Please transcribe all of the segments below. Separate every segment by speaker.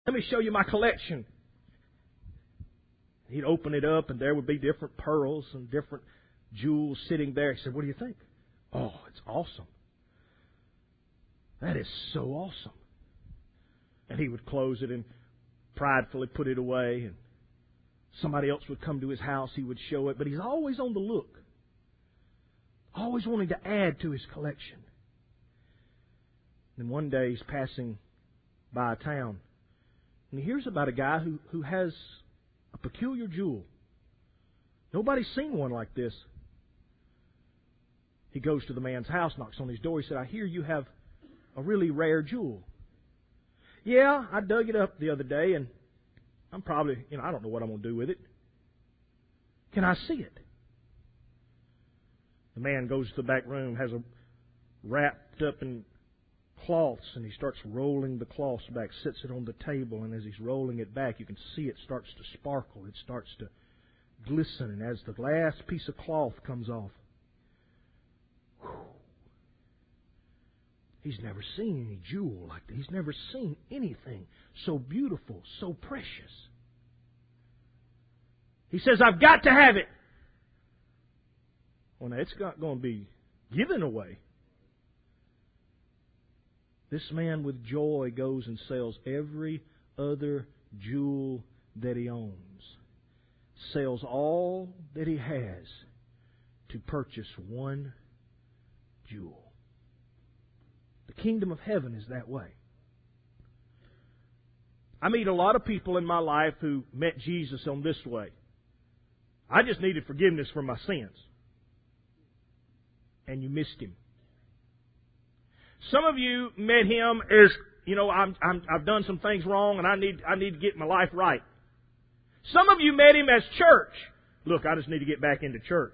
Speaker 1: Let me show you my collection. He'd open it up, and there would be different pearls and different jewels sitting there. He said, what do you think? Oh, it's awesome. That is so awesome. And he would close it and pridefully put it away. And somebody else would come to his house. He would show it. But he's always on the look. Always wanting to add to his collection. And one day he's passing by a town. And he hears about a guy who has a peculiar jewel. Nobody's seen one like this. He goes to the man's house, knocks on his door. He said, I hear you have a really rare jewel. Yeah, I dug it up the other day, and I'm probably, I don't know what I'm going to do with it. Can I see it? The man goes to the back room, has it wrapped up in cloths, and he starts rolling the cloths back, sits it on the table, and as he's rolling it back, you can see it starts to sparkle. It starts to glisten, and as the last piece of cloth comes off, he's never seen any jewel like that. He's never seen anything so beautiful, so precious. He says, I've got to have it. Well, now, it's not going to be given away. This man with joy goes and sells every other jewel that he owns. Sells all that he has to purchase one jewel. The kingdom of heaven is that way. I meet a lot of people in my life who met Jesus on this way. I just needed forgiveness for my sins. And you missed Him. Some of you met Him as, I've done some things wrong and I need to get my life right. Some of you met Him as church. Look, I just need to get back into church.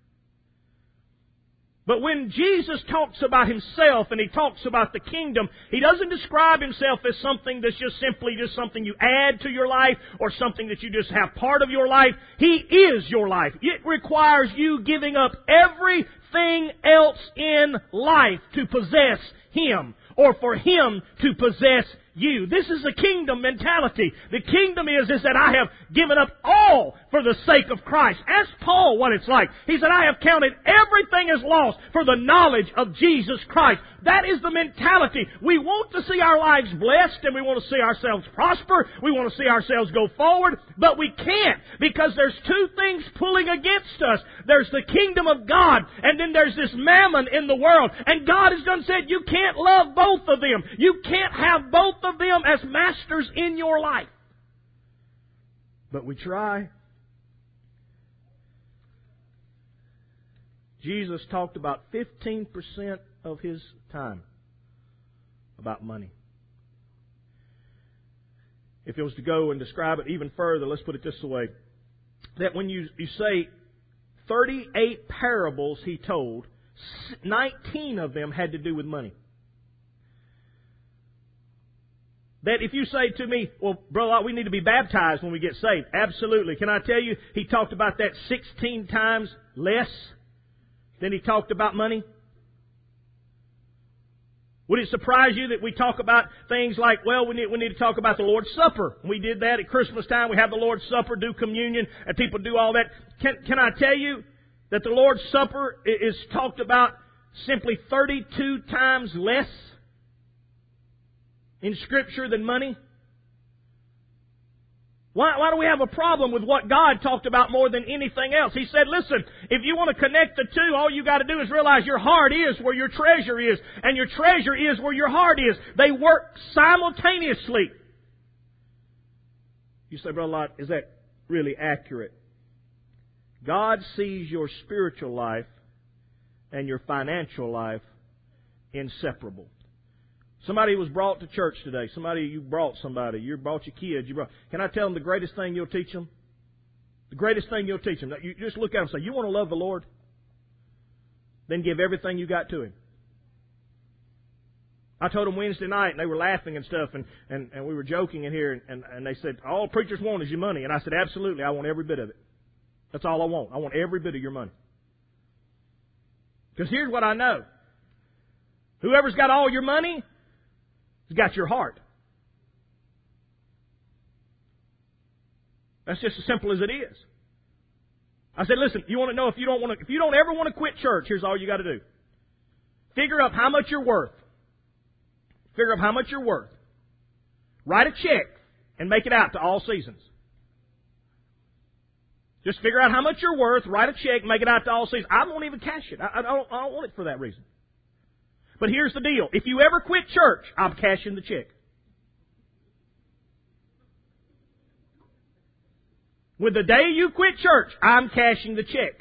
Speaker 1: But when Jesus talks about Himself and He talks about the kingdom, He doesn't describe Himself as something that's just simply something you add to your life or something that you just have part of your life. He is your life. It requires you giving up everything else in life to possess Him or for Him to possess you. This is the kingdom mentality. The kingdom is that I have given up all for the sake of Christ. Ask Paul what it's like. He said, I have counted everything as lost for the knowledge of Jesus Christ. That is the mentality. We want to see our lives blessed and we want to see ourselves prosper. We want to see ourselves go forward, but we can't because there's two things pulling against us. There's the kingdom of God and then there's this mammon in the world. And God has done said you can't love both of them. You can't have both of them as masters in your life. But we try. Jesus talked about 15% of His time about money. If it was to go and describe it even further, let's put it this way. That when you say 38 parables He told, 19 of them had to do with money. That if you say to me, well, brother, we need to be baptized when we get saved. Absolutely. Can I tell you, He talked about that 16 times less than He talked about money? Would it surprise you that we talk about things like, well, we need to talk about the Lord's Supper. We did that at Christmas time. We have the Lord's Supper, do communion, and people do all that. Can I tell you that the Lord's Supper is talked about simply 32 times less in Scripture than money? Why do we have a problem with what God talked about more than anything else? He said, listen, if you want to connect the two, all you got to do is realize your heart is where your treasure is, and your treasure is where your heart is. They work simultaneously. You say, Brother Lott, is that really accurate? God sees your spiritual life and your financial life inseparable. Somebody was brought to church today. You brought somebody. You brought your kids. Can I tell them the greatest thing you'll teach them? The greatest thing you'll teach them. You just look at them and say, you want to love the Lord? Then give everything you got to Him. I told them Wednesday night, and they were laughing and stuff, and we were joking in here, and they said, all preachers want is your money. And I said, absolutely, I want every bit of it. That's all I want. I want every bit of your money. Because here's what I know. Whoever's got all your money, He's got your heart. That's just as simple as it is. I said, listen, you want to know if you don't ever want to quit church, here's all you got to do. Figure up how much you're worth. Figure up how much you're worth. Write a check and make it out to All Seasons. Just figure out how much you're worth, write a check, make it out to All Seasons. I won't even cash it. I don't want it for that reason. But here's the deal. If you ever quit church, I'm cashing the check. With the day you quit church, I'm cashing the check.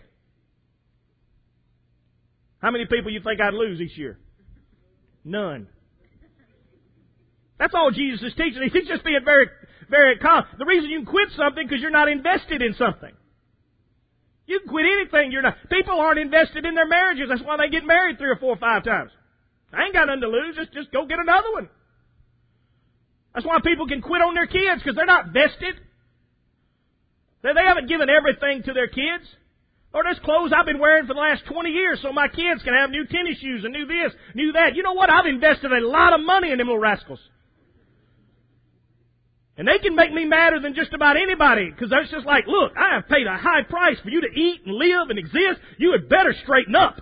Speaker 1: How many people you think I'd lose each year? None. That's all Jesus is teaching. He's just being very, very calm. The reason you can quit something because you're not invested in something. You can quit anything you're not. People aren't invested in their marriages. That's why they get married 3 or 4 or 5 times. I ain't got nothing to lose. Just go get another one. That's why people can quit on their kids because they're not vested. They haven't given everything to their kids. Or there's clothes I've been wearing for the last 20 years so my kids can have new tennis shoes and new this, new that. You know what? I've invested a lot of money in them little rascals. And they can make me madder than just about anybody because it's just like, look, I have paid a high price for you to eat and live and exist. You had better straighten up.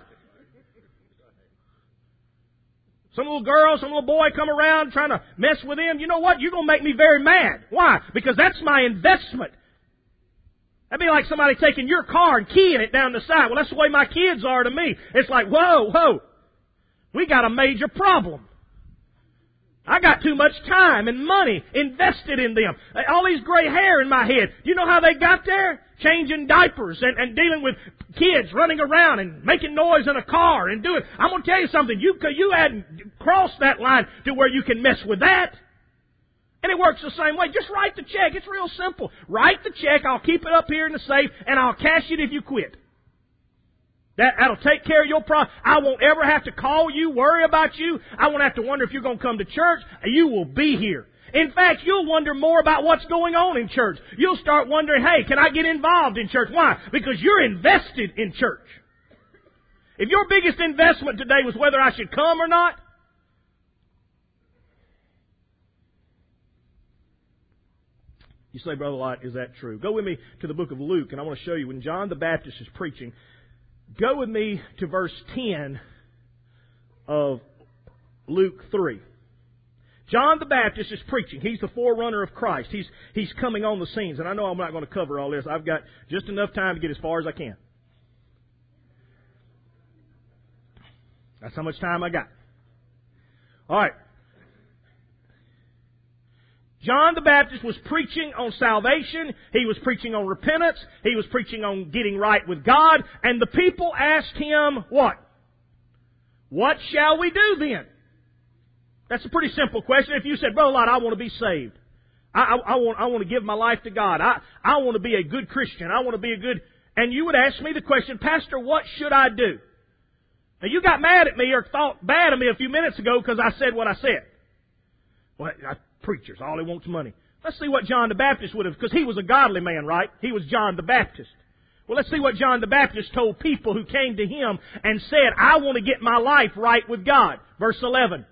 Speaker 1: Some little girl, some little boy come around trying to mess with them. You know what? You're going to make me very mad. Why? Because that's my investment. That'd be like somebody taking your car and keying it down the side. Well, that's the way my kids are to me. It's like, whoa. We got a major problem. I got too much time and money invested in them. All these gray hair in my head. You know how they got there? Changing diapers and dealing with kids running around and making noise in a car and doing. I'm going to tell you something. You hadn't crossed that line to where you can mess with that. And it works the same way. Just write the check. It's real simple. Write the check. I'll keep it up here in the safe and I'll cash it if you quit. That'll take care of your problem. I won't ever have to call you, worry about you. I won't have to wonder if you're going to come to church. You will be here. In fact, you'll wonder more about what's going on in church. You'll start wondering, hey, can I get involved in church? Why? Because you're invested in church. If your biggest investment today was whether I should come or not, you say, Brother Lott, is that true? Go with me to the book of Luke, and I want to show you when John the Baptist is preaching. Go with me to verse 10 of Luke 3. John the Baptist is preaching. He's the forerunner of Christ. He's coming on the scenes. And I know I'm not going to cover all this. I've got just enough time to get as far as I can. That's how much time I got. All right. John the Baptist was preaching on salvation. He was preaching on repentance. He was preaching on getting right with God. And the people asked him, what? What shall we do then? That's a pretty simple question. If you said, Brother Lott, I want to be saved. I want to give my life to God. I want to be a good Christian. I want to be a good... And you would ask me the question, Pastor, what should I do? Now, you got mad at me or thought bad of me a few minutes ago because I said what I said. Well, preachers, all they want's money. Let's see what John the Baptist would have, because he was a godly man, right? He was John the Baptist. Well, let's see what John the Baptist told people who came to him and said, I want to get my life right with God. Verse 11.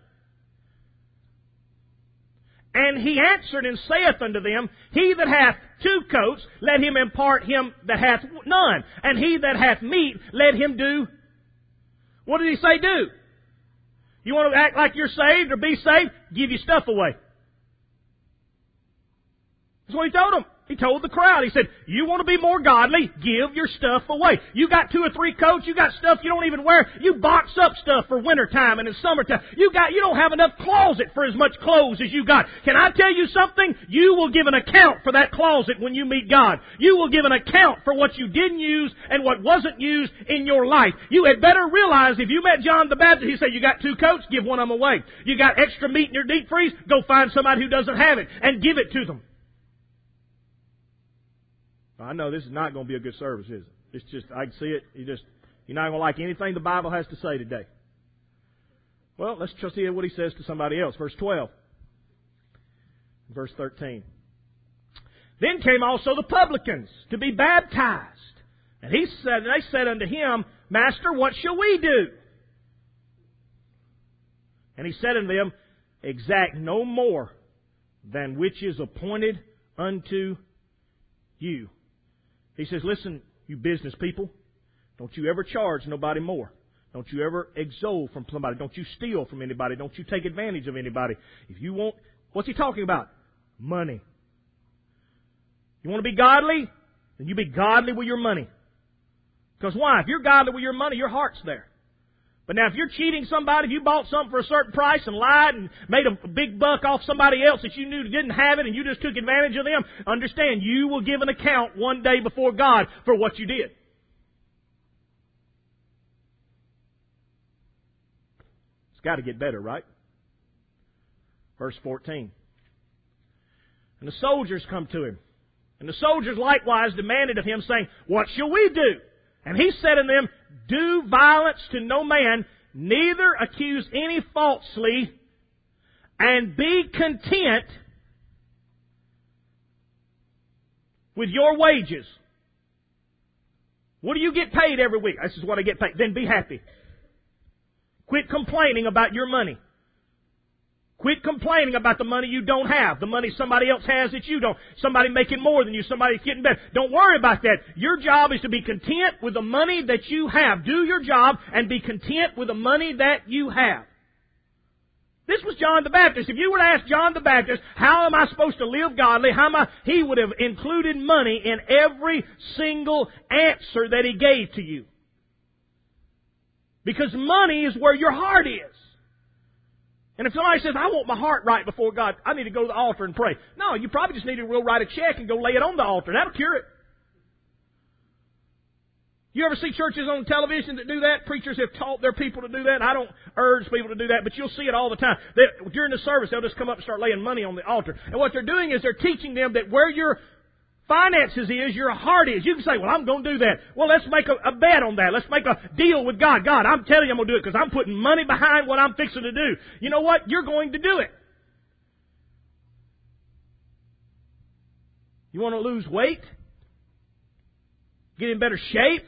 Speaker 1: And he answered and saith unto them, He that hath 2 coats, let him impart him that hath none. And he that hath meat, let him do. What did he say do? You want to act like you're saved or be saved? Give your stuff away. That's what he told them. He told the crowd. He said, you want to be more godly? Give your stuff away. You got 2 or 3 coats. You got stuff you don't even wear. You box up stuff for wintertime and in summertime. You don't have enough closet for as much clothes as you got. Can I tell you something? You will give an account for that closet when you meet God. You will give an account for what you didn't use and what wasn't used in your life. You had better realize if you met John the Baptist, he said, you got 2 coats? Give one of them away. You got extra meat in your deep freeze? Go find somebody who doesn't have it and give it to them. I know this is not going to be a good service, is it? It's just, I can see it. You're not going to like anything the Bible has to say today. Well, let's just see what he says to somebody else. Verse 12. Verse 13. Then came also the publicans to be baptized. And they said unto him, Master, what shall we do? And he said unto them, Exact no more than which is appointed unto you. He says, listen, you business people, don't you ever charge nobody more. Don't you ever extol from somebody. Don't you steal from anybody. Don't you take advantage of anybody. If you want, what's he talking about? Money. You want to be godly? Then you be godly with your money. Because why? If you're godly with your money, your heart's there. But now if you're cheating somebody, if you bought something for a certain price and lied and made a big buck off somebody else that you knew didn't have it and you just took advantage of them, understand you will give an account one day before God for what you did. It's got to get better, right? Verse 14. And the soldiers come to him. And the soldiers likewise demanded of him, saying, what shall we do? And he said unto them, do violence to no man, neither accuse any falsely, and be content with your wages. What do you get paid every week? This is what I get paid. Then be happy. Quit complaining about your money. Quit complaining about the money you don't have, the money somebody else has that you don't, somebody making more than you, somebody getting better. Don't worry about that. Your job is to be content with the money that you have. Do your job and be content with the money that you have. This was John the Baptist. If you were to ask John the Baptist, how am I supposed to live godly? He would have included money in every single answer that he gave to you. Because money is where your heart is. And if somebody says, I want my heart right before God, I need to go to the altar and pray. No, you probably just need to go write a check and go lay it on the altar. That'll cure it. You ever see churches on television that do that? Preachers have taught their people to do that. I don't urge people to do that, but you'll see it all the time. During the service, they'll just come up and start laying money on the altar. And what they're doing is they're teaching them that where your finances is, your heart is. You can say, well, I'm going to do that. Well, let's make a bet on that. Let's make a deal with God. God, I'm telling you I'm going to do it because I'm putting money behind what I'm fixing to do. You know what? You're going to do it. You want to lose weight? Get in better shape?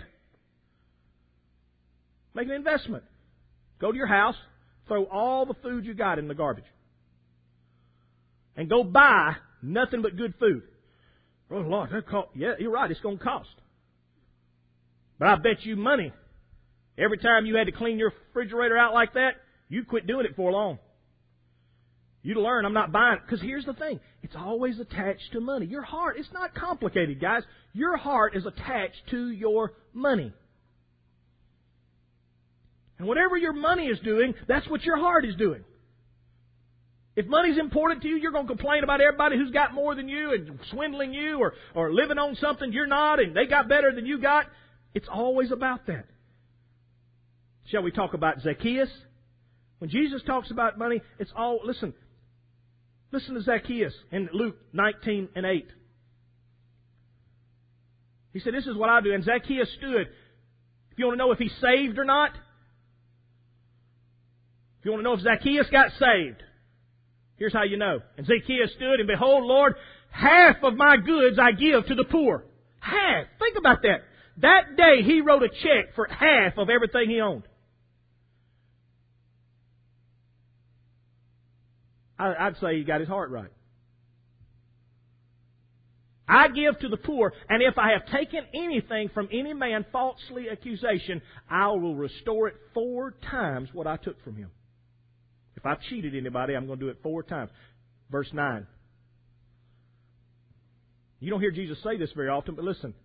Speaker 1: Make an investment. Go to your house, throw all the food you got in the garbage. And go buy nothing but good food. Oh, Lord, that cost. Yeah, you're right. It's going to cost. But I bet you money, every time you had to clean your refrigerator out like that, you'd quit doing it for long. You'd learn, I'm not buying it. Because here's the thing. It's always attached to money. Your heart, it's not complicated, guys. Your heart is attached to your money. And whatever your money is doing, that's what your heart is doing. If money's important to you, you're going to complain about everybody who's got more than you and swindling you or living on something you're not and they got better than you got. It's always about that. Shall we talk about Zacchaeus? When Jesus talks about money, it's all, listen to Zacchaeus in Luke 19:8. He said, this is what I do. And Zacchaeus stood. If you want to know if he's saved or not, if you want to know if Zacchaeus got saved, here's how you know. And Zacchaeus stood, and behold, Lord, half of my goods I give to the poor. Half. Think about that. That day he wrote a check for half of everything he owned. I'd say he got his heart right. I give to the poor, and if I have taken anything from any man falsely accusation, I will restore it 4 times what I took from him. If I've cheated anybody, I'm going to do it 4 times. Verse 9. You don't hear Jesus say this very often, but listen.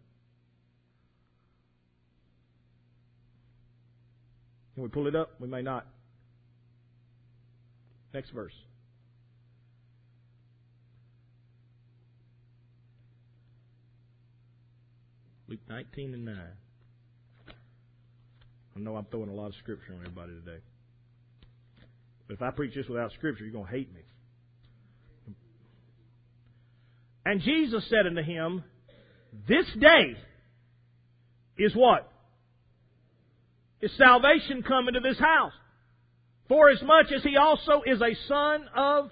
Speaker 1: Can we pull it up? We may not. Next verse. Luke 19:9. I know I'm throwing a lot of scripture on everybody today. But if I preach this without scripture, you're going to hate me. And Jesus said unto him, this day is what? Is salvation come into this house? For as much as he also is a son of...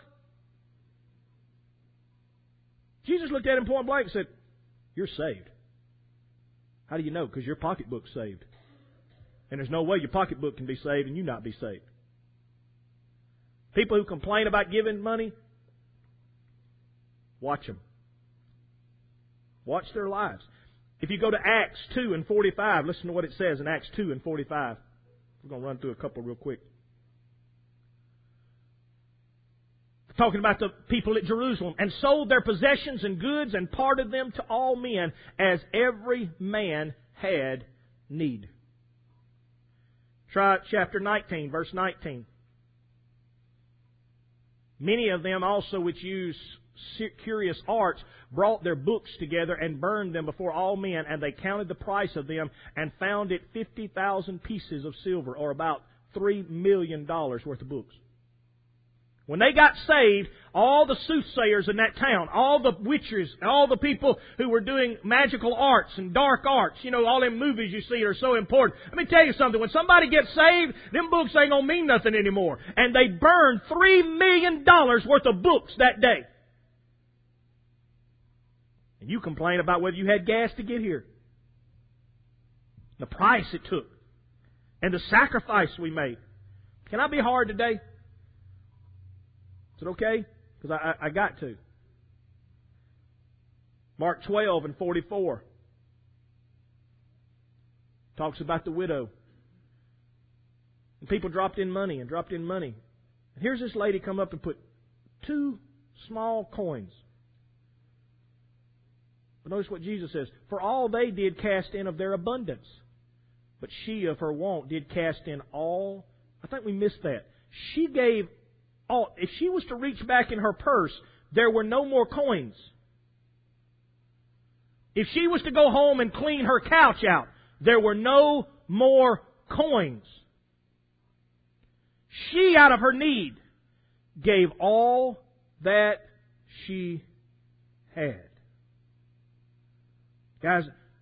Speaker 1: Jesus looked at him point blank and said, you're saved. How do you know? Because your pocketbook's saved. And there's no way your pocketbook can be saved and you not be saved. People who complain about giving money, watch them. Watch their lives. If you go to Acts 2 and 45, listen to what it says in Acts 2 and 45. We're going to run through a couple real quick. Talking about the people at Jerusalem. And sold their possessions and goods and parted them to all men as every man had need. Try chapter 19, verse 19. Many of them also which used curious arts brought their books together and burned them before all men, and they counted the price of them and found it 50,000 pieces of silver, or about $3 million worth of books. When they got saved, all the soothsayers in that town, all the witches, all the people who were doing magical arts and dark arts, you know, all them movies you see are so important. Let me tell you something. When somebody gets saved, them books ain't gonna mean nothing anymore. And they burned $3 million worth of books that day. And you complain about whether you had gas to get here. The price it took. And the sacrifice we made. Can I be hard today? Is it okay? Because I got to. Mark 12 and 44 talks about the widow. And people dropped in money and dropped in money. And here's this lady come up and put 2 small coins. But notice what Jesus says. For all they did cast in of their abundance. But she of her want did cast in all. I think we missed that. She gave all. If she was to reach back in her purse, there were no more coins. If she was to go home and clean her couch out, there were no more coins. She, out of her need, gave all that she had. Guys,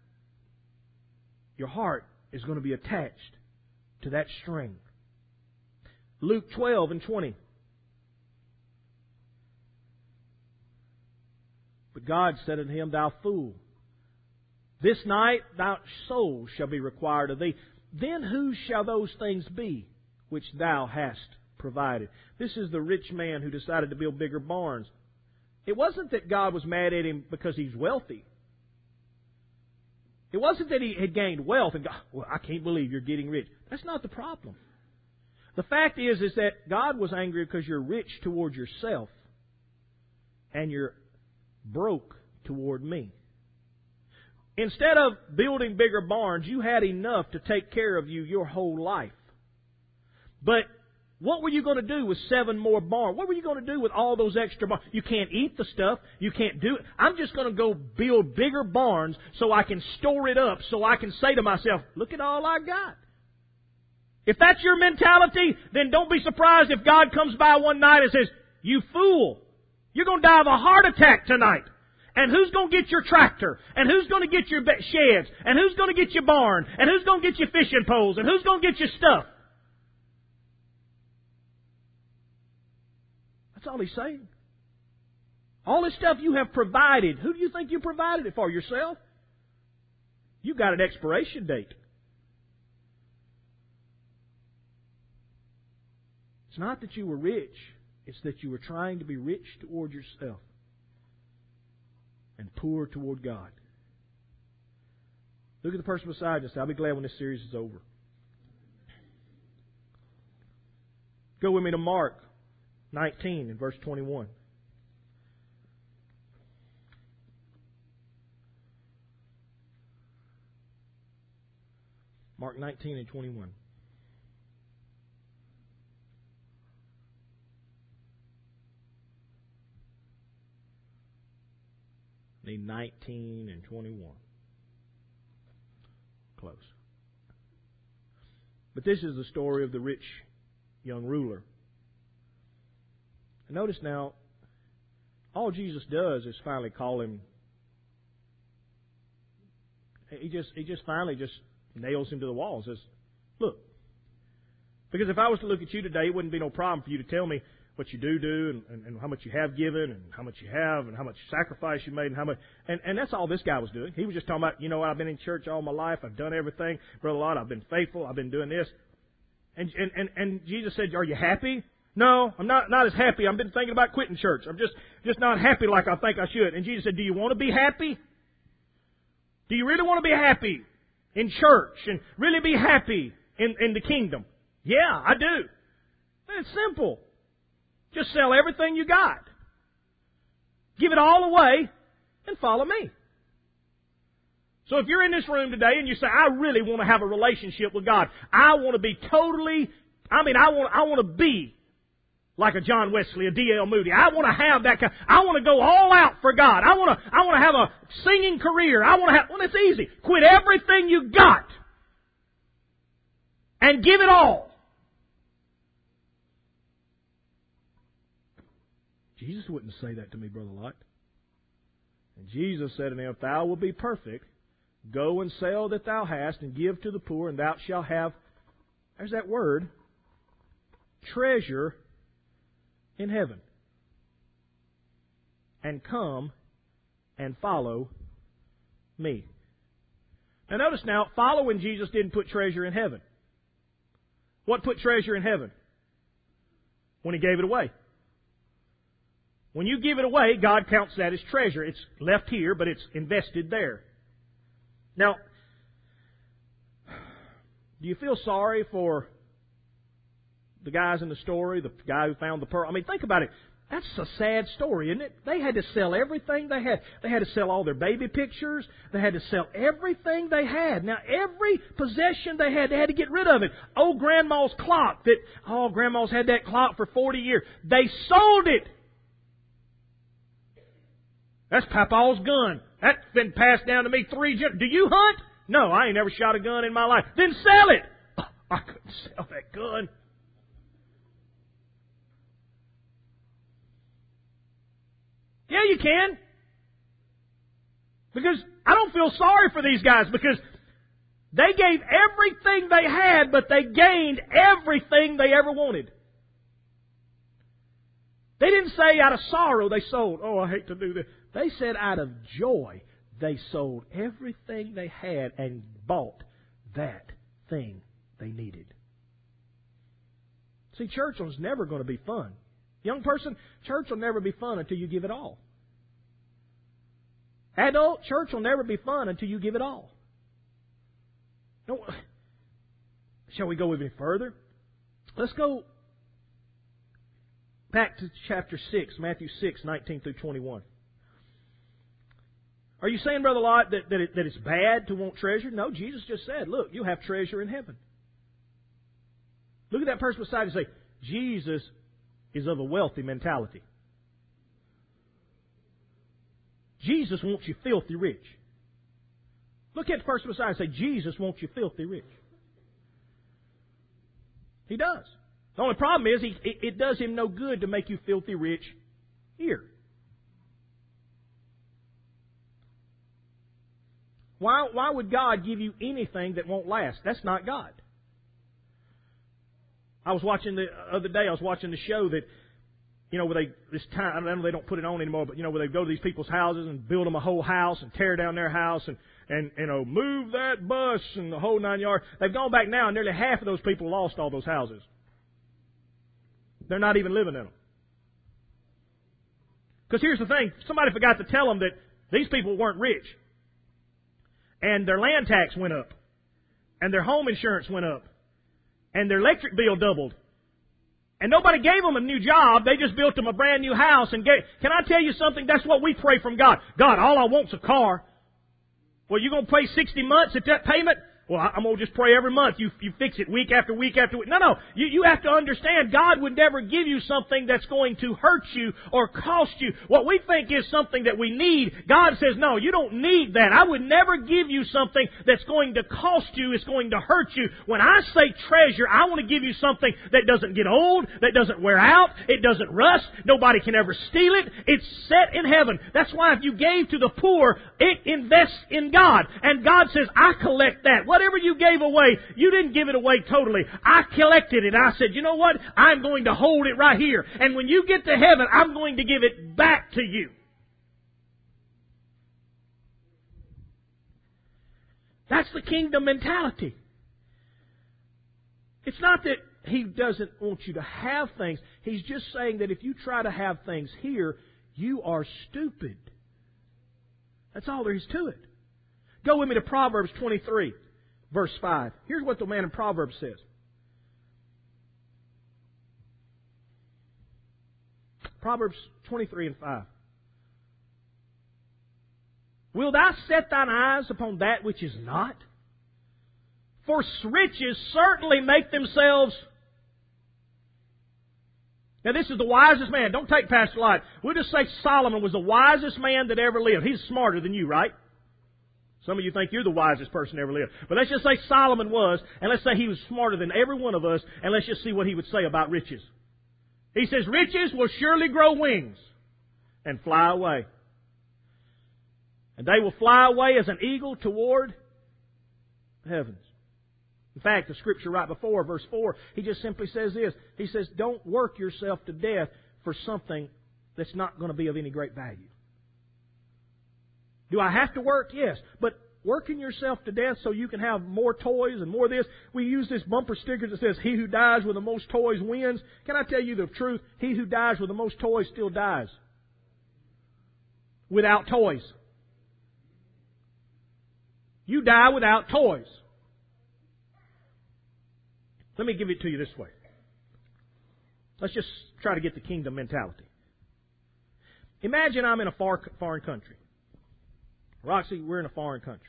Speaker 1: your heart is going to be attached to that string. Luke 12 and 20. But God said unto him, Thou fool, this night thy soul shall be required of thee. Then whose shall those things be which thou hast provided? This is the rich man who decided to build bigger barns. It wasn't that God was mad at him because he's wealthy. It wasn't that he had gained wealth and God, well, I can't believe you're getting rich. That's not the problem. The fact is that God was angry because you're rich toward yourself and you're broke toward me. Instead of building bigger barns, you had enough to take care of you your whole life. But what were you going to do with 7 more barns? What were you going to do with all those extra barns? You can't eat the stuff. You can't do it. I'm just going to go build bigger barns so I can store it up, so I can say to myself, look at all I got. If that's your mentality, then don't be surprised if God comes by one night and says, you fool, you're going to die of a heart attack tonight. And who's going to get your tractor? And who's going to get your sheds? And who's going to get your barn? And who's going to get your fishing poles? And who's going to get your stuff? That's all he's saying. All this stuff you have provided. Who do you think you provided it for? Yourself? You've got an expiration date. It's not that you were rich. It's that you were trying to be rich toward yourself and poor toward God. Look at the person beside you and say, I'll be glad when this series is over. Go with me to Mark 19 and verse 21. Mark 19 and 21. Need 19 and 21. Close. But this is the story of the rich young ruler. And notice now, all Jesus does is finally call him. He just finally nails him to the wall and says, look. Because if I was to look at you today, it wouldn't be no problem for you to tell me what you do and how much you have given and how much you have and how much sacrifice you made and how much. And that's all this guy was doing. He was just talking about, you know, I've been in church all my life. I've done everything. Brother Lot, I've been faithful. I've been doing this. And Jesus said, are you happy? No, I'm not as happy. I've been thinking about quitting church. I'm just not happy like I think I should. And Jesus said, do you want to be happy? Do you really want to be happy in church and really be happy in the kingdom? Yeah, I do. It's simple. Just sell everything you got. Give it all away and follow me. So if you're in this room today and you say, I really want to have a relationship with God. I want to be I want to be like a John Wesley, a D.L. Moody. I want to have that kind. I want to go all out for God. I want to have a singing career. Well, it's easy. Quit everything you got and give it all. Jesus wouldn't say that to me, Brother Lott. And Jesus said to him, if thou wilt be perfect, go and sell that thou hast and give to the poor, and thou shalt have, there's that word, treasure in heaven. And come and follow me. Now notice now, following Jesus didn't put treasure in heaven. What put treasure in heaven? When He gave it away. When you give it away, God counts that as treasure. It's left here, but it's invested there. Now, do you feel sorry for the guys in the story, the guy who found the pearl? I mean, think about it. That's a sad story, isn't it? They had to sell everything they had. They had to sell all their baby pictures. They had to sell everything they had. Now, every possession they had to get rid of it. Old Grandma's clock Grandma's had that clock for 40 years. They sold it. That's Papa's gun. That's been passed down to me 3 generations. Do you hunt? No, I ain't never shot a gun in my life. Then sell it. I couldn't sell that gun. Yeah, you can. Because I don't feel sorry for these guys because they gave everything they had, but they gained everything they ever wanted. They didn't say out of sorrow they sold. Oh, I hate to do this. They said out of joy they sold everything they had and bought that thing they needed. See, church was never going to be fun. Young person, church will never be fun until you give it all. Adult, church will never be fun until you give it all. No, shall we go even further? Let's go back to chapter 6, Matthew 6, 19 through 21. Are you saying, Brother Lott, that it's bad to want treasure? No, Jesus just said, look, you have treasure in heaven. Look at that person beside you and say, Jesus is of a wealthy mentality. Jesus wants you filthy rich. Look at the person beside you and say, Jesus wants you filthy rich. He does. The only problem is it does Him no good to make you filthy rich here. Why would God give you anything that won't last? That's not God. I was watching the other day. I was watching the show that, where I know they don't put it on anymore, but where they go to these people's houses and build them a whole house and tear down their house and move that bus and the whole 9 yards. They've gone back now, and nearly half of those people lost all those houses. They're not even living in them. Because here's the thing: somebody forgot to tell them that these people weren't rich, and their land tax went up, and their home insurance went up, and their electric bill doubled. And nobody gave them a new job. They just built them a brand new house. And can I tell you something? That's what we pray from God. God, all I want's a car. Well, you're going to pay 60 months at that payment? Well, I'm going to just pray every month. You fix it week after week after week. No. You have to understand God would never give you something that's going to hurt you or cost you. What we think is something that we need, God says, no, you don't need that. I would never give you something that's going to cost you, it's going to hurt you. When I say treasure, I want to give you something that doesn't get old, that doesn't wear out, it doesn't rust, nobody can ever steal it. It's set in heaven. That's why if you gave to the poor, it invests in God. And God says, I collect that. Whatever you gave away, you didn't give it away totally. I collected it. I said, you know what? I'm going to hold it right here. And when you get to heaven, I'm going to give it back to you. That's the kingdom mentality. It's not that He doesn't want you to have things. He's just saying that if you try to have things here, you are stupid. That's all there is to it. Go with me to Proverbs 23, verse 5. Here's what the man in Proverbs says. Proverbs 23 and 5. Will thou set thine eyes upon that which is not? For riches certainly make themselves... Now this is the wisest man. Don't take Pastor Light. We'll just say Solomon was the wisest man that ever lived. He's smarter than you, right? Some of you think you're the wisest person ever lived. But let's just say Solomon was, and let's say he was smarter than every one of us, and let's just see what he would say about riches. He says, riches will surely grow wings and fly away. And they will fly away as an eagle toward the heavens. In fact, the scripture right before, verse 4, he just simply says this. He says, don't work yourself to death for something that's not going to be of any great value. Do I have to work? Yes. But working yourself to death so you can have more toys and more of this. We use this bumper sticker that says, he who dies with the most toys wins. Can I tell you the truth? He who dies with the most toys still dies. Without toys. You die without toys. Let me give it to you this way. Let's just try to get the kingdom mentality. Imagine I'm in a foreign country. Roxy, we're in a foreign country.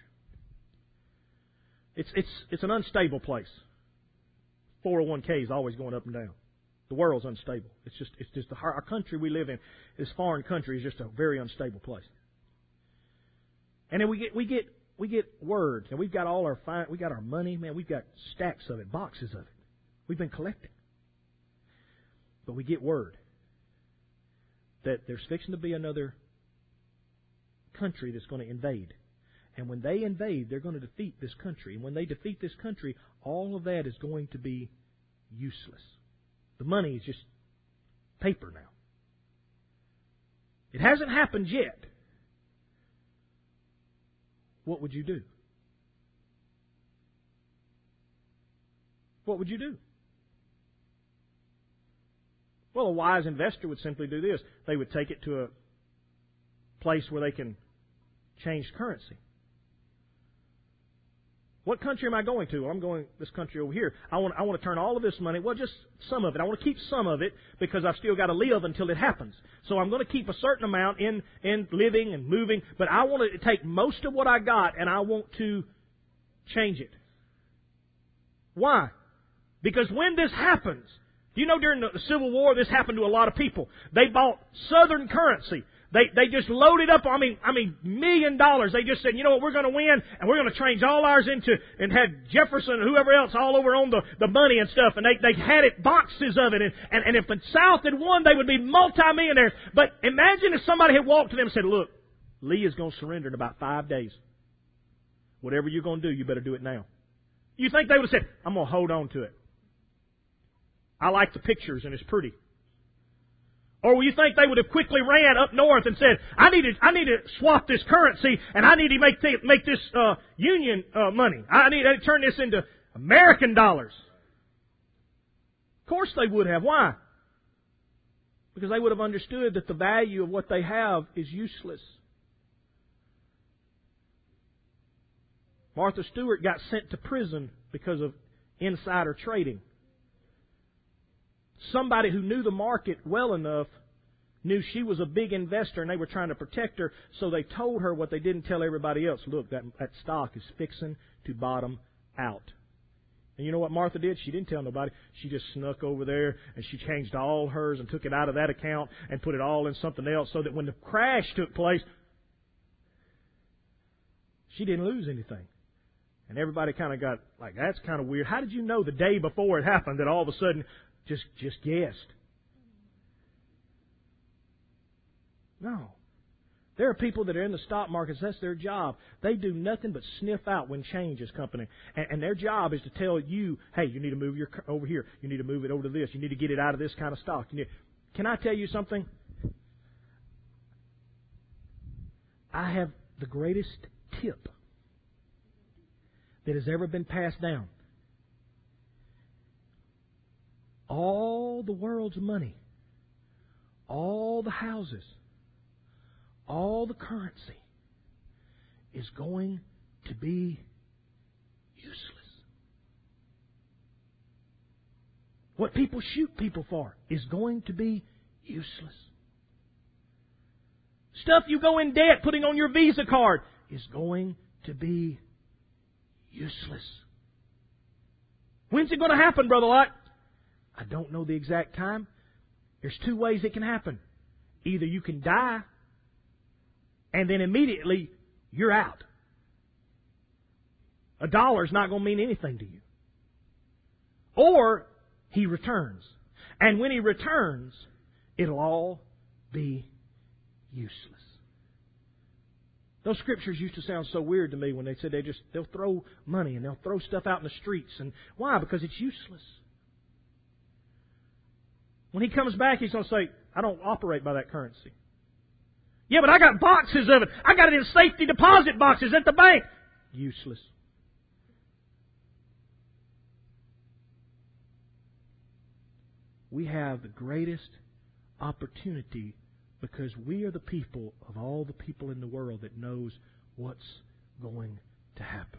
Speaker 1: It's an unstable place. 401k is always going up and down. The world's unstable. It's just our country we live in, this foreign country, is just a very unstable place. And then we get word, and we've got we got our money, man. We've got stacks of it, boxes of it. We've been collecting, but we get word that there's fixing to be another country that's going to invade. And when they invade, they're going to defeat this country. And when they defeat this country, all of that is going to be useless. The money is just paper now. It hasn't happened yet. What would you do? What would you do? Well, a wise investor would simply do this. They would take it to a place where they can change currency. What country am I going to? Well, I'm going this country over here. I want to turn all of this money, well, just some of it. I want to keep some of it because I've still got to live until it happens. So I'm going to keep a certain amount in living and moving, but I want to take most of what I got and I want to change it. Why? Because when this happens, do you know during the Civil War this happened to a lot of people? They bought Southern currency. They just loaded up, $1 million. They just said, you know what, we're going to win, and we're going to change all ours into, and had Jefferson and whoever else all over on the money and stuff, and they had it, boxes of it, and if the South had won, they would be multimillionaires. But imagine if somebody had walked to them and said, look, Lee is going to surrender in about 5 days. Whatever you're going to do, you better do it now. You think they would have said, I'm going to hold on to it. I like the pictures, and it's pretty. Or you think they would have quickly ran up north and said, I need to swap this currency, and I need to make this union money. I need to turn this into American dollars. Of course they would have. Why? Because they would have understood that the value of what they have is useless. Martha Stewart got sent to prison because of insider trading. Somebody who knew the market well enough knew she was a big investor and they were trying to protect her, so they told her what they didn't tell everybody else. Look, that stock is fixing to bottom out. And you know what Martha did? She didn't tell nobody. She just snuck over there and she changed all hers and took it out of that account and put it all in something else so that when the crash took place, she didn't lose anything. And everybody kind of got like, that's kind of weird. How did you know the day before it happened that all of a sudden just guessed? No. There are people that are in the stock markets, that's their job. They do nothing but sniff out when change is coming. And their job is to tell you, hey, you need to move your over here. You need to move it over to this. You need to get it out of this kind of stock. Can I tell you something? I have the greatest tip that has ever been passed down. All the world's money, all the houses, all the currency is going to be useless. What people shoot people for is going to be useless. Stuff you go in debt putting on your Visa card is going to be useless. When's it going to happen, Brother Lott? I don't know the exact time. There's two ways it can happen. Either you can die, and then immediately you're out. $1 is not going to mean anything to you. Or He returns. And when He returns, it'll all be useless. Those scriptures used to sound so weird to me when they said they'll throw money and they'll throw stuff out in the streets. And why? Because it's useless. When He comes back, He's going to say, I don't operate by that currency. Yeah, but I got boxes of it. I got it in safety deposit boxes at the bank. Useless. We have the greatest opportunity because we are the people of all the people in the world that knows what's going to happen.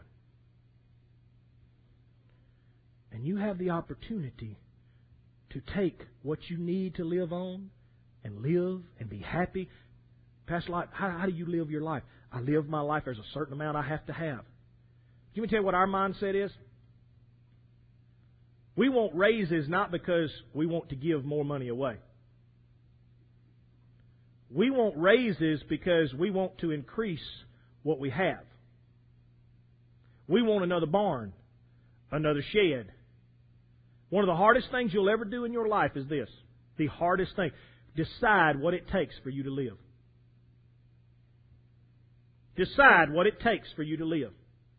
Speaker 1: And you have the opportunity to take what you need to live on and live and be happy. Pastor Lott, how do you live your life? I live my life. There's a certain amount I have to have. Let me tell you what our mindset is. We want raises not because we want to give more money away. We want raises because we want to increase what we have. We want another barn, another shed. One of the hardest things you'll ever do in your life is this. The hardest thing. Decide what it takes for you to live. Decide what it takes for you to live.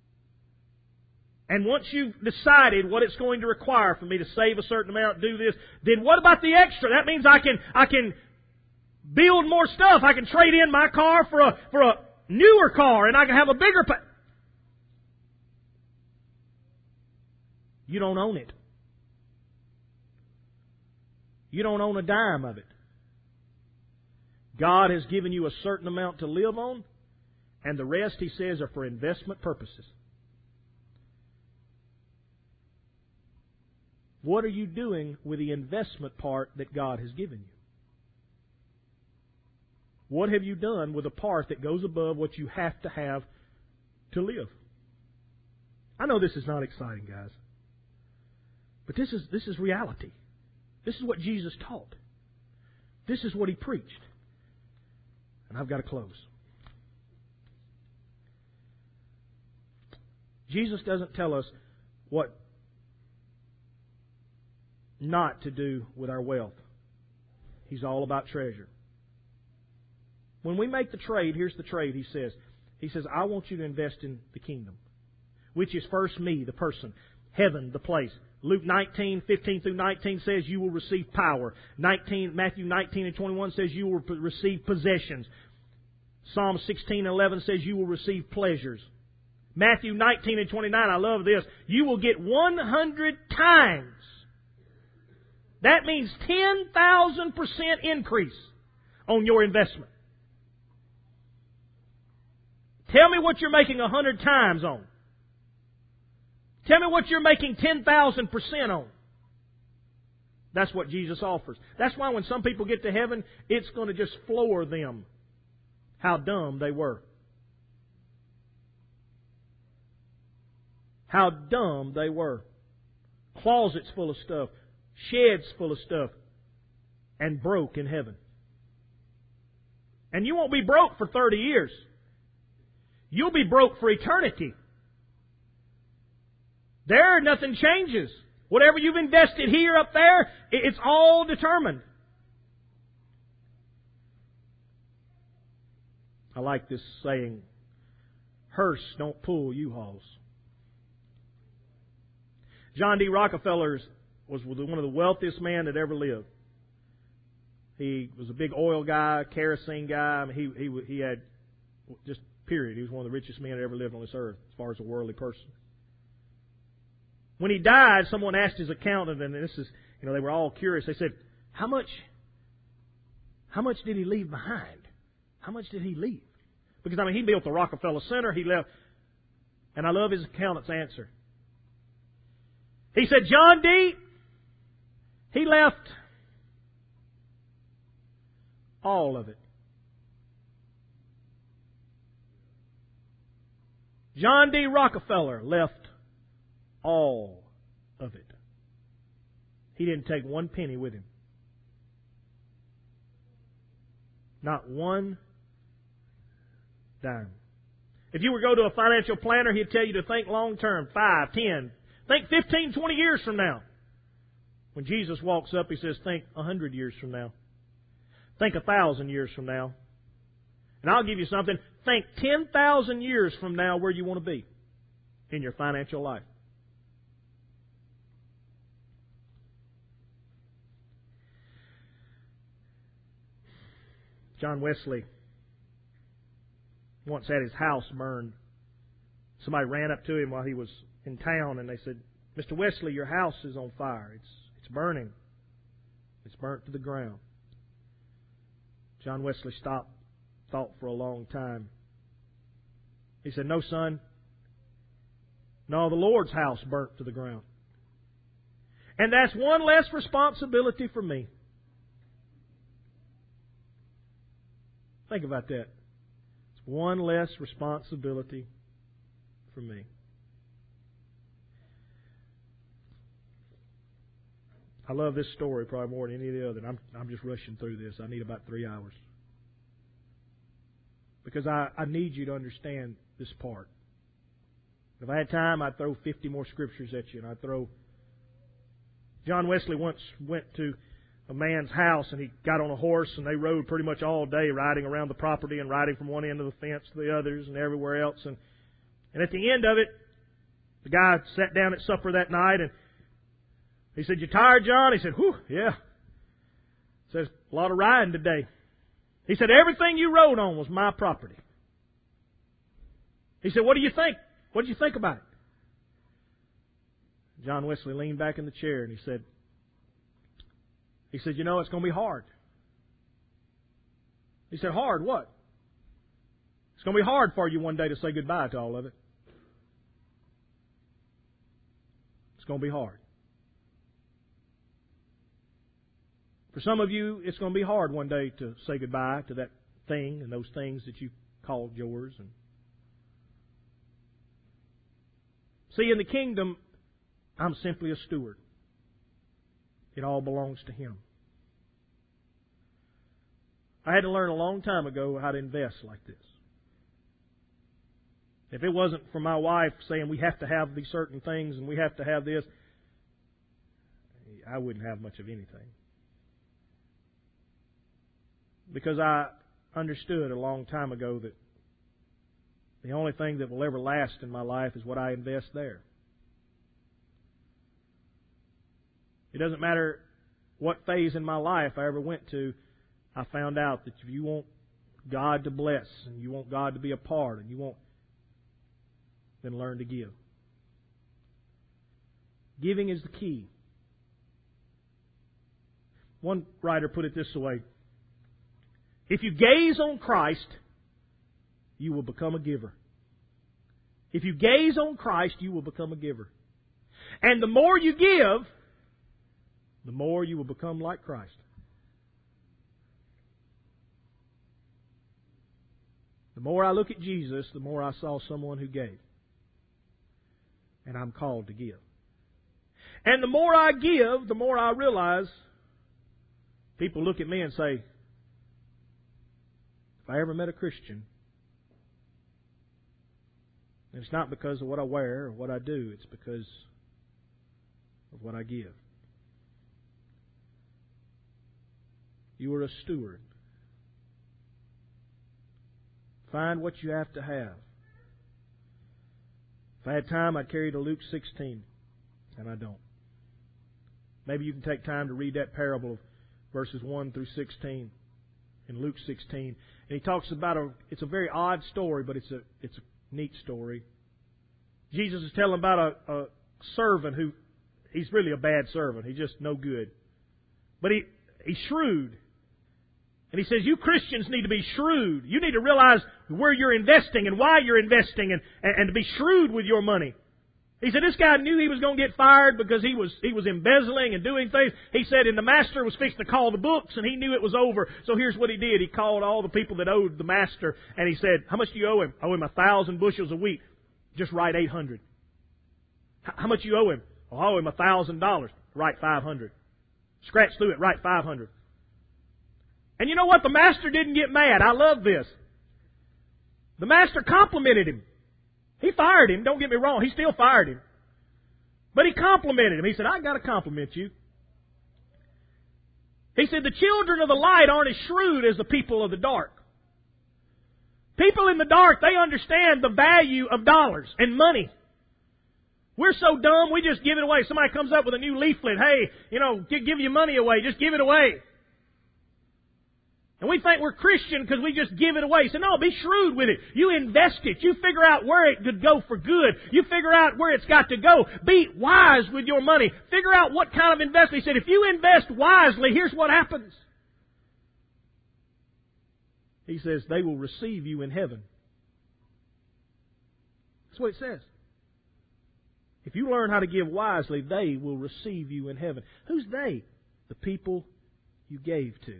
Speaker 1: And once you've decided what it's going to require for me to save a certain amount, do this, then what about the extra? That means I can build more stuff. I can trade in my car for a newer car, and I can have a bigger You don't own it. You don't own a dime of it. God has given you a certain amount to live on, and the rest, He says, are for investment purposes. What are you doing with the investment part that God has given you? What have you done with the part that goes above what you have to have to live? I know this is not exciting, guys. But this is reality. This is what Jesus taught. This is what He preached. And I've got to close. Jesus doesn't tell us what not to do with our wealth. He's all about treasure. When we make the trade, here's the trade He says. He says, I want you to invest in the kingdom, which is first me, the person, heaven, the place. Luke 19, 15 through 19 says you will receive power. Matthew 19 and 21 says you will receive possessions. Psalm 16 and 11 says you will receive pleasures. Matthew 19 and 29, I love this. You will get 100 times. That means 10,000% increase on your investment. Tell me what you're making 100 times on. Tell me what you're making 10,000% on. That's what Jesus offers. That's why when some people get to heaven, it's going to just floor them how dumb they were. How dumb they were. Closets full of stuff. Sheds full of stuff. And broke in heaven. And you won't be broke for 30 years. You'll be broke for eternity. There, nothing changes. Whatever you've invested here, up there, it's all determined. I like this saying, hearse don't pull U-Hauls. John D. Rockefeller was one of the wealthiest men that ever lived. He was a big oil guy, kerosene guy. I mean, he had just period. He was one of the richest men that ever lived on this earth as far as a worldly person. When he died, someone asked his accountant, and this is, they were all curious. They said, How much did he leave behind? How much did he leave? Because he built the Rockefeller Center. He left. And I love his accountant's answer. He said, John D., he left all of it. John D. Rockefeller left all of it. He didn't take one penny with him. Not one dime. If you were to go to a financial planner, he'd tell you to think long term, 5, 10, think 15, 20 years from now. When Jesus walks up, He says, think 100 years from now. Think 1,000 years from now. And I'll give you something. Think 10,000 years from now where you want to be in your financial life. John Wesley once had his house burned. Somebody ran up to him while he was in town and they said, Mr. Wesley, your house is on fire. It's burning. It's burnt to the ground. John Wesley stopped, thought for a long time. He said, no, son. No, the Lord's house burnt to the ground. And that's one less responsibility for me. Think about that. It's one less responsibility for me. I love this story probably more than any of the other. I'm just rushing through this. I need about 3 hours. Because I need you to understand this part. If I had time, I'd throw 50 more scriptures at you. And I'd throw... John Wesley once went to a man's house and he got on a horse and they rode pretty much all day riding around the property and riding from one end of the fence to the others and everywhere else. And at the end of it, the guy sat down at supper that night and he said, you tired, John? He said, whew, yeah. He says, a lot of riding today. He said, everything you rode on was my property. He said, what do you think? What did you think about it? John Wesley leaned back in the chair and he said, you know, it's going to be hard. He said, hard what? It's going to be hard for you one day to say goodbye to all of it. It's going to be hard. For some of you, it's going to be hard one day to say goodbye to that thing and those things that you called yours. And see, in the kingdom, I'm simply a steward. It all belongs to Him. I had to learn a long time ago how to invest like this. If it wasn't for my wife saying we have to have these certain things and we have to have this, I wouldn't have much of anything. Because I understood a long time ago that the only thing that will ever last in my life is what I invest there. It doesn't matter what phase in my life I ever went to, I found out that if you want God to bless and you want God to be a part and you want, then learn to give. Giving is the key. One writer put it this way. If you gaze on Christ, you will become a giver. If you gaze on Christ, you will become a giver. And the more you give, the more you will become like Christ. The more I look at Jesus, the more I saw someone who gave. And I'm called to give. And the more I give, the more I realize people look at me and say, if I ever met a Christian, it's not because of what I wear or what I do, it's because of what I give. You are a steward. Find what you have to have. If I had time, I'd carry you to Luke 16, and I don't. Maybe you can take time to read that parable of verses 1 through 16 in Luke 16. And he talks about it's a very odd story, but it's a neat story. Jesus is telling about a servant who, he's really a bad servant. He's just no good. But he's shrewd. And he says, you Christians need to be shrewd. You need to realize where you're investing and why you're investing and to be shrewd with your money. He said this guy knew he was going to get fired because he was embezzling and doing things. He said, and the master was fixing to call the books, and he knew it was over. So here's what he did. He called all the people that owed the master, and he said, how much do you owe him? I owe him 1,000 bushels of wheat. Just write 800. How much you owe him? Oh, I owe him $1,000. Write 500. Scratch through it. Write 500. And you know what? The master didn't get mad. I love this. The master complimented him. He fired him. Don't get me wrong. He still fired him. But he complimented him. He said, I got to compliment you. He said, the children of the light aren't as shrewd as the people of the dark. People in the dark, they understand the value of dollars and money. We're so dumb, we just give it away. Somebody comes up with a new leaflet. Hey, give your money away. Just give it away. And we think we're Christian because we just give it away. He said, no, be shrewd with it. You invest it. You figure out where it could go for good. You figure out where it's got to go. Be wise with your money. Figure out what kind of investment. He said, if you invest wisely, here's what happens. He says, they will receive you in heaven. That's what it says. If you learn how to give wisely, they will receive you in heaven. Who's they? The people you gave to.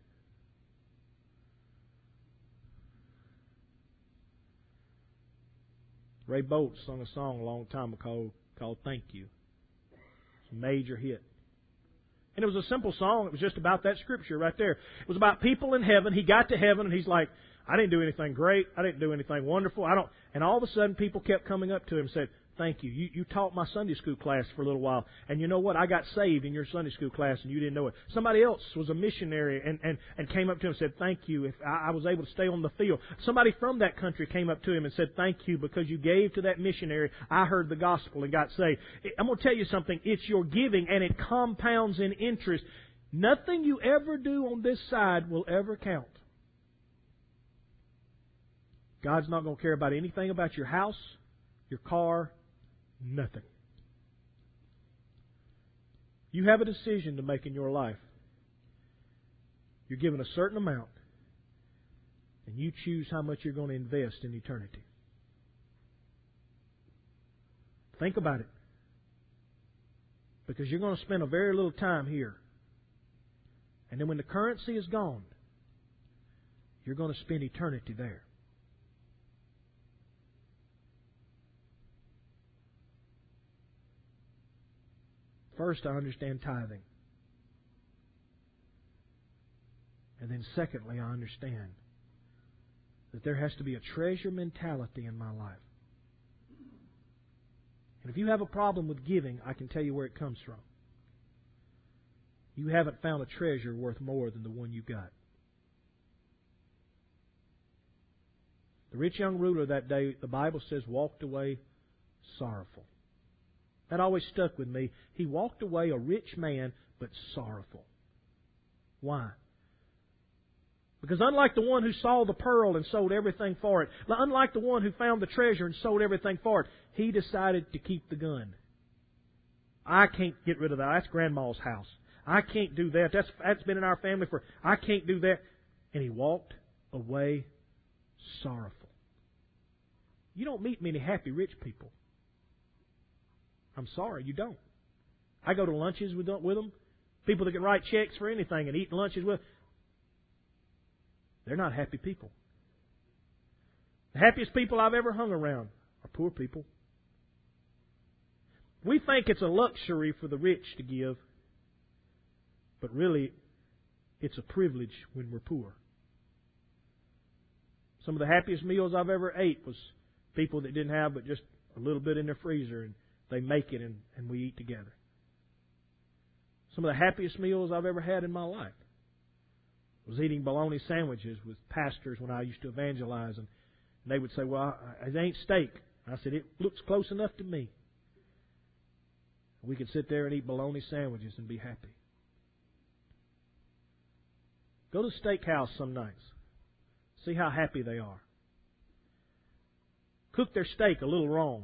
Speaker 1: Ray Boltz sung a song a long time ago called Thank You. It's a major hit. And it was a simple song. It was just about that scripture right there. It was about people in heaven. He got to heaven and he's like, I didn't do anything great. I didn't do anything wonderful. And all of a sudden people kept coming up to him and said, thank you. You taught my Sunday school class for a little while. And you know what? I got saved in your Sunday school class and you didn't know it. Somebody else was a missionary and came up to him and said, thank you. If I was able to stay on the field. Somebody from that country came up to him and said, thank you because you gave to that missionary. I heard the gospel and got saved. I'm going to tell you something. It's your giving and it compounds in interest. Nothing you ever do on this side will ever count. God's not going to care about anything about your house, your car, nothing. You have a decision to make in your life. You're given a certain amount, and you choose how much you're going to invest in eternity. Think about it. Because you're going to spend a very little time here. And then when the currency is gone, you're going to spend eternity there. First, I understand tithing. And then secondly, I understand that there has to be a treasure mentality in my life. And if you have a problem with giving, I can tell you where it comes from. You haven't found a treasure worth more than the one you got. The rich young ruler that day, the Bible says, walked away sorrowful. That always stuck with me. He walked away a rich man, but sorrowful. Why? Because unlike the one who saw the pearl and sold everything for it, unlike the one who found the treasure and sold everything for it, he decided to keep the gun. I can't get rid of that. That's Grandma's house. I can't do that. That's been in our family for... I can't do that. And he walked away sorrowful. You don't meet many happy rich people. I'm sorry, you don't. I go to lunches with them. People that can write checks for anything and eat lunches with. They're not happy people. The happiest people I've ever hung around are poor people. We think it's a luxury for the rich to give, but really, it's a privilege when we're poor. Some of the happiest meals I've ever ate was people that didn't have but just a little bit in their freezer, and they make it and we eat together. Some of the happiest meals I've ever had in my life was eating bologna sandwiches with pastors when I used to evangelize, and they would say, well, it ain't steak. I said, it looks close enough to me. We could sit there and eat bologna sandwiches and be happy. Go to the steakhouse some nights. See how happy they are. Cook their steak a little wrong.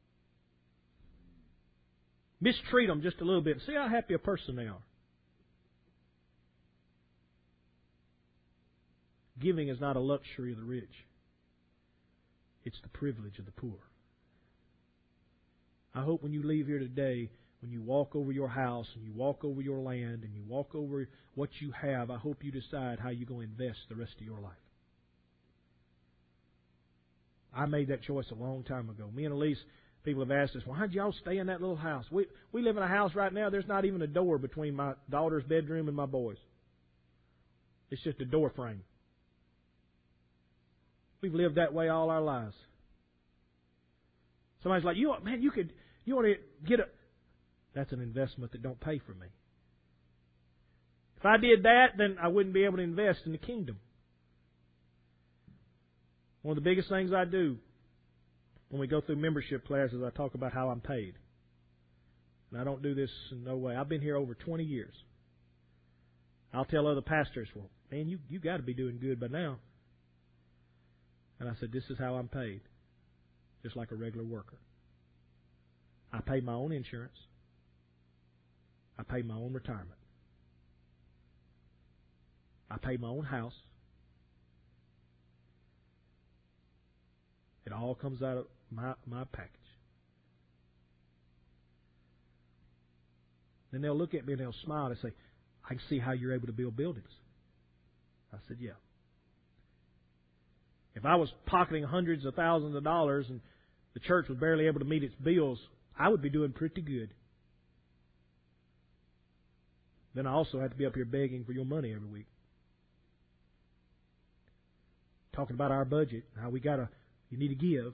Speaker 1: Mistreat them just a little bit. See how happy a person they are. Giving is not a luxury of the rich. It's the privilege of the poor. I hope when you leave here today, when you walk over your house and you walk over your land and you walk over what you have, I hope you decide how you're going to invest the rest of your life. I made that choice a long time ago. Me and Elise, people have asked us, why did y'all stay in that little house? We live in a house right now, there's not even a door between my daughter's bedroom and my boys'. It's just a door frame. We've lived that way all our lives. Somebody's like, you want to get a... That's an investment that don't pay for me. If I did that, then I wouldn't be able to invest in the kingdom. One of the biggest things I do when we go through membership classes, I talk about how I'm paid. And I don't do this in no way. I've been here over 20 years. I'll tell other pastors, well, man, you got to be doing good by now. And I said, this is how I'm paid. Just like a regular worker. I pay my own insurance. I pay my own retirement. I pay my own house. It all comes out of my package. Then they'll look at me and they'll smile and say, I can see how you're able to build buildings. I said, yeah. If I was pocketing hundreds of thousands of dollars and the church was barely able to meet its bills, I would be doing pretty good. Then I also have to be up here begging for your money every week. Talking about our budget, how you need to give.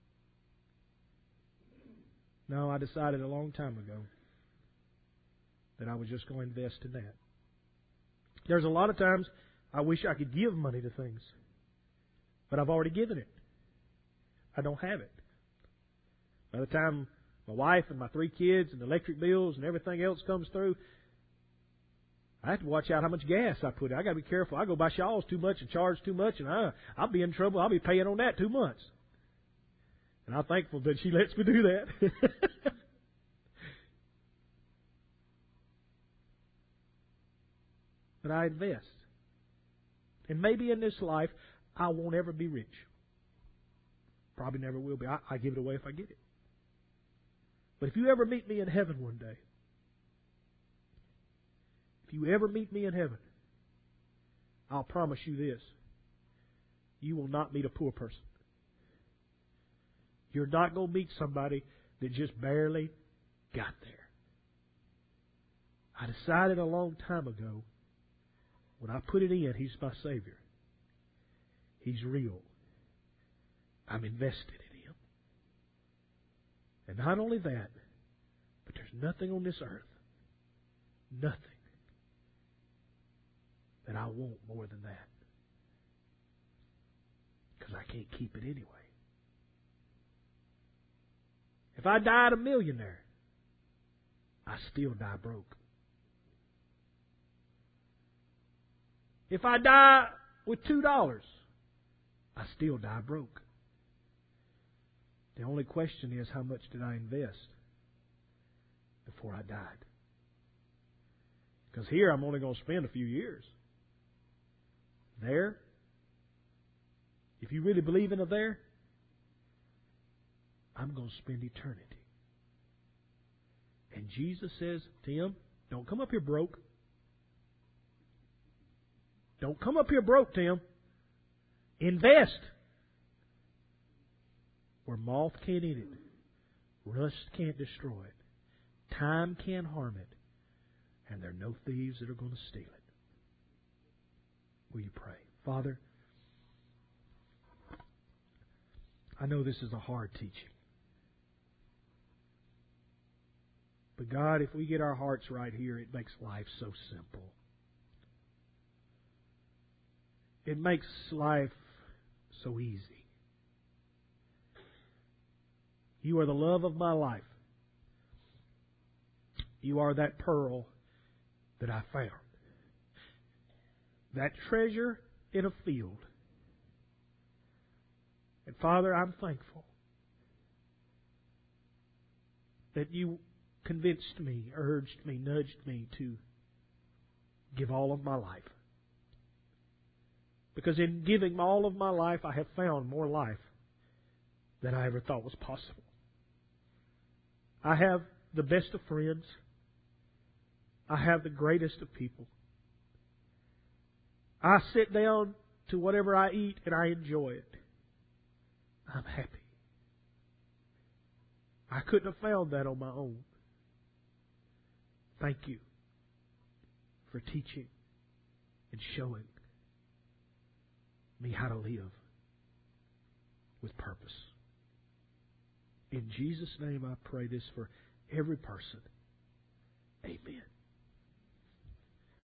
Speaker 1: No, I decided a long time ago that I was just going to invest in that. There's a lot of times I wish I could give money to things, but I've already given it. I don't have it. By the time my wife and my 3 kids and the electric bills and everything else comes through, I have to watch out how much gas I put in. I got to be careful. I go buy Shaw's too much and charge too much, and I'll be in trouble. I'll be paying on that 2 months. And I'm thankful that she lets me do that. But I invest. And maybe in this life, I won't ever be rich. Probably never will be. I give it away if I get it. But if you ever meet me in heaven one day, if you ever meet me in heaven, I'll promise you this. You will not meet a poor person. You're not going to meet somebody that just barely got there. I decided a long time ago, when I put it in, He's my Savior. He's real. I'm invested in Him. And not only that, but there's nothing on this earth, nothing, that I want more than that. Because I can't keep it anyway. If I died a millionaire, I still die broke. If I die with $2, I still die broke. The only question is, how much did I invest before I died? Because here I'm only going to spend a few years. There, if you really believe in a there, I'm going to spend eternity. And Jesus says, Tim, don't come up here broke. Don't come up here broke, Tim. Invest where moth can't eat it, rust can't destroy it, time can't harm it, and there are no thieves that are going to steal it. Will you pray? Father, I know this is a hard teaching. But God, if we get our hearts right here, it makes life so simple. It makes life so easy. You are the love of my life. You are that pearl that I found. That treasure in a field. And Father, I'm thankful that you convinced me, urged me, nudged me to give all of my life. Because in giving all of my life, I have found more life than I ever thought was possible. I have the best of friends. I have the greatest of people. I sit down to whatever I eat and I enjoy it. I'm happy. I couldn't have found that on my own. Thank you for teaching and showing me how to live with purpose. In Jesus' name I pray this for every person. Amen.